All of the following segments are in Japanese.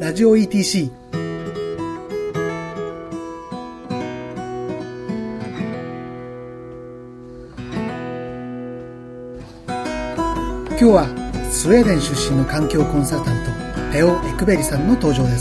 ラジオ ETC。 今日はスウェーデン出身の環境コンサルタントペオ・エクベリさんの登場です。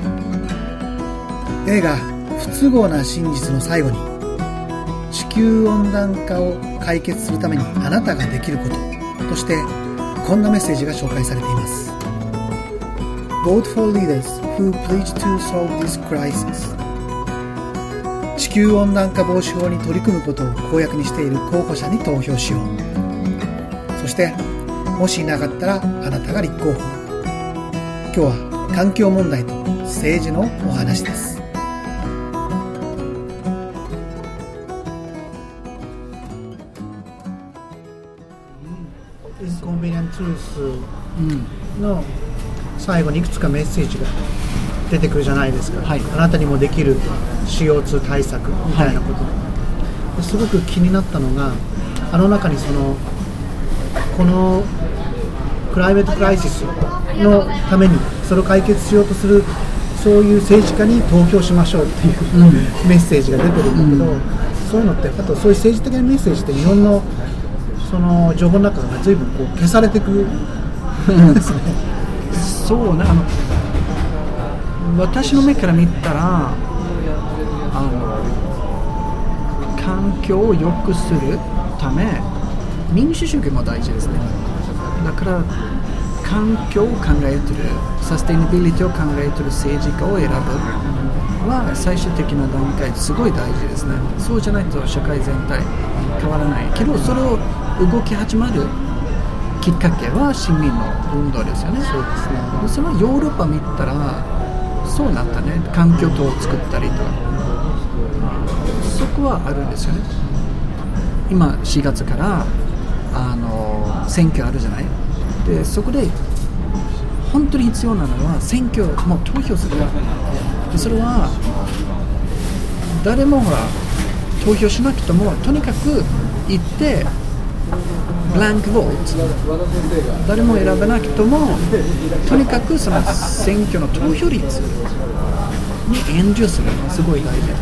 映画不都合な真実の最後に、地球温暖化を解決するためにあなたができることとしてこんなメッセージが紹介されています。 Vote for leaders who pledge to solve this crisis。 地球温暖化防止法に取り組むことを公約にしている候補者に投票しよう。そしてもしいなかったらあなたが立候補。今日は環境問題と政治のお話です。インコンビニアントゥルースの最後にいくつかメッセージが出てくるじゃないですか、はい、あなたにもできる CO2 対策みたいなこと、はい、すごく気になったのが、あの中にこのクライメットクライシスのためにそれを解決しようとするそういう政治家に投票しましょうっていう、メッセージが出てるんだけど、そういうのって、あとそういう政治的なメッセージって日本のその情報の中が随分こう消されていくんですね。 そうね、私の目から見たら環境を良くするため民主主義も大事ですね。だから環境を考えてる、サステイナビリティを考えてる政治家を選ぶは最終的な段階すごい大事ですね。そうじゃないと社会全体変わらないけど、それを動き始まるきっかけは市民の運動ですよね。そうですね。そのヨーロッパ見たらそうなったね。環境党を作ったりとか、そこはあるんですよね。今4月から選挙あるじゃない。でそこで本当に必要なのは選挙もう投票する。でそれは誰もが投票しなくてもとにかく行ってブランクボート、誰も選ばなくてもとにかくその選挙の投票率に援助するのがすごい大事です。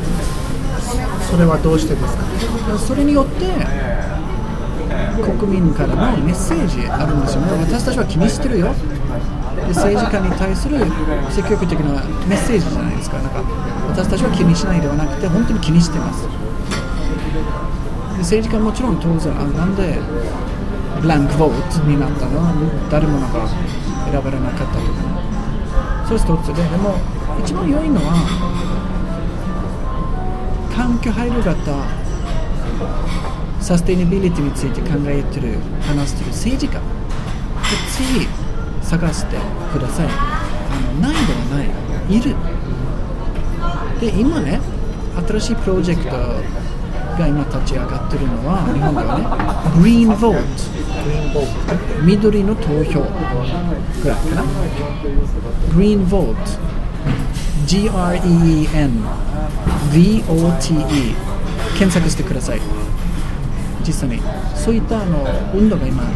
それはどうしてですか？ それによって国民からのメッセージあるんですよね。私たちは気にしてるよ。で政治家に対する積極的なメッセージじゃないですか。なんか私たちは気にしないではなくて本当に気にしてます。で政治家もちろん当然なんでブランクボートになったの、誰もなんか選ばれなかったとか、それ一つで、でも一番良いのは環境配慮型サステイナビリティについて考えてる、話してる政治家で次探してください。ないではない、いる。で今ね、新しいプロジェクトが今立ち上がってるのは日本ではね、グリーンボート、緑の投票ぐらいかな。グリーンボート GREEN VOTE 検索してください。実際にそういった運動が今ある。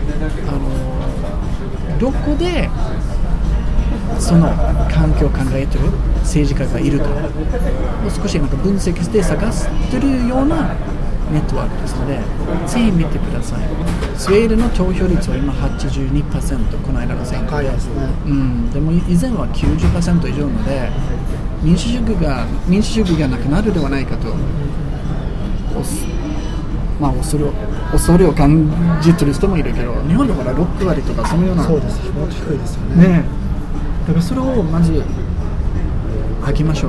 どこでその環境を考えている政治家がいるかを少しなんか分析して探してるようなネットワークですので、ぜひ見てください。スウェーデンの投票率は今 82%、この間の選挙で、でも以前は 90% 以上なので、民主主義がなくなるではないかと恐れを感じてる人もいるけど、日本でほら6割とかそのような、 そうです、もっと低いですよね。 だからそれをまず上げましょう。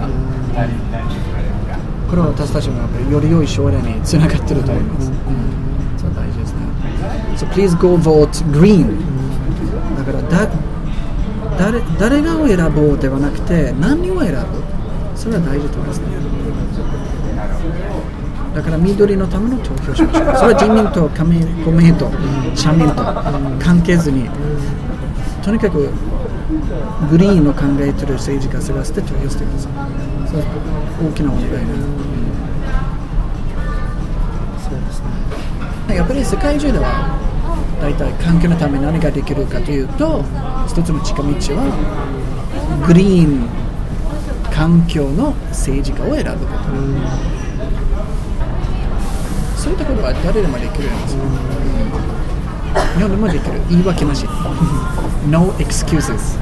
これは私たちのやっぱりより良い将来につながってると思います。それは大事ですね。So please go vote green。だから誰がを選ぼうではなくて何を選ぶ、それは大事と思いますね。だから緑のための投票しましょう。それは自民党、公明党、社民党関係ずに、とにかくグリーンの考えている政治家探して投票してください。それは大きなお願いです。そうですね。やっぱり世界中では大体環境のために何ができるかというと、一つの近道はグリーン環境の政治家を選ぶ、そういったことは誰でもできるんですよ、日本でもできる、言い訳なしNo excuses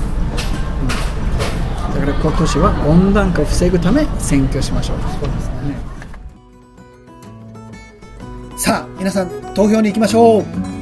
だから今年は温暖化を防ぐため選挙しましょう。そうですね。 さあ皆さん投票に行きましょう。